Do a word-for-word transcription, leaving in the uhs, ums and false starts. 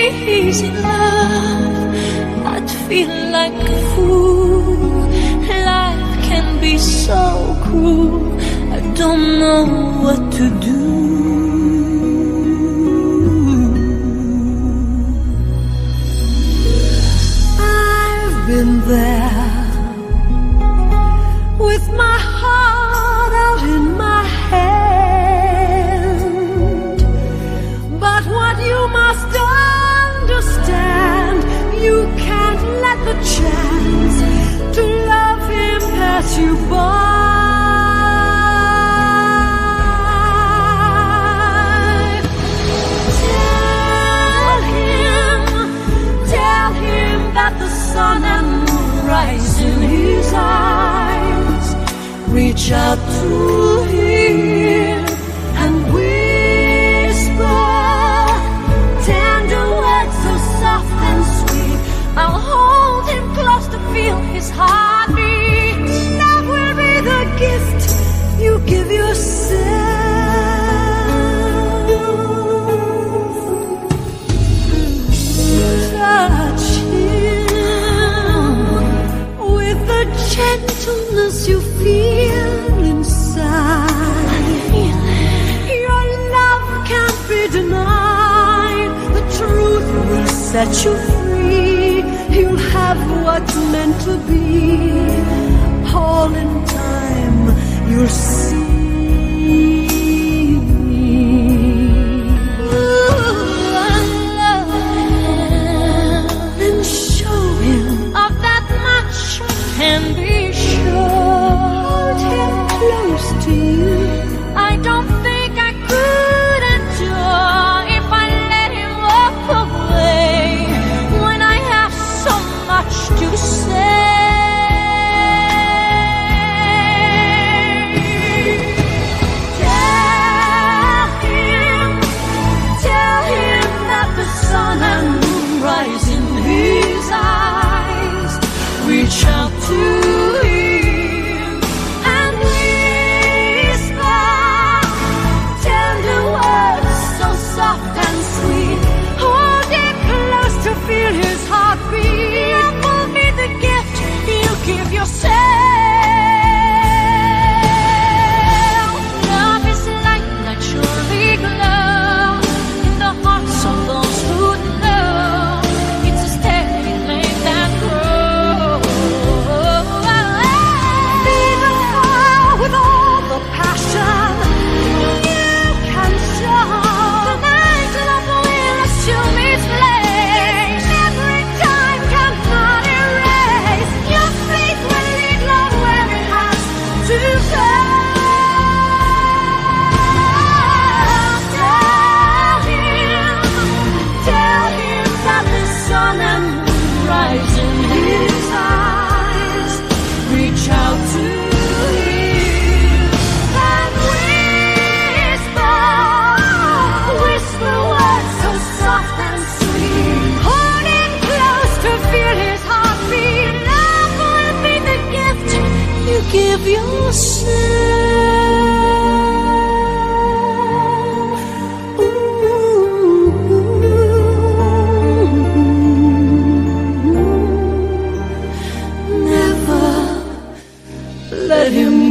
easy love, I'd feel like a fool. Life can be so cruel, I don't know what to do. I've been there with my heart out in my hand, but what you must understand, you can't let the chance to love him pass you by. Tell him, tell him that the sun and moon rise in his eyes. Reach out to him and whisper tender words so soft and sweet. I'll hold him close to feel his heartbeat. Love will be the gift you give yourself. Touch him with the gentleness you feel inside. Your love can't be denied. The truth will set you free. You'll have what's meant to be. All in time you'll see. Ooh, I love him, and show him of that much can be sure. Hold him close to you. I don't think I could endure if I let him walk away when I have so much to say. Tell him, tell him that the sun and moon rise in his eyes. Reach out to him and whisper tender words so soft and sweet. Hold him close to feel his heartbeat. Love will be the gift you give yourself. Love is like naturally glow in the hearts of those who know. It's a steady flame that grows. Feed the fire with all the passion you can show. The night love will assume its place. Every time cannot erase. Your faith will lead love where it has to go. Tell him, tell him that the sun and moon rise in his eyes. Reach out to him and whisper, whisper words so soft and sweet. Hold him close to feel his heartbeat. Love will be the gift you give yourself. Ooh, never let him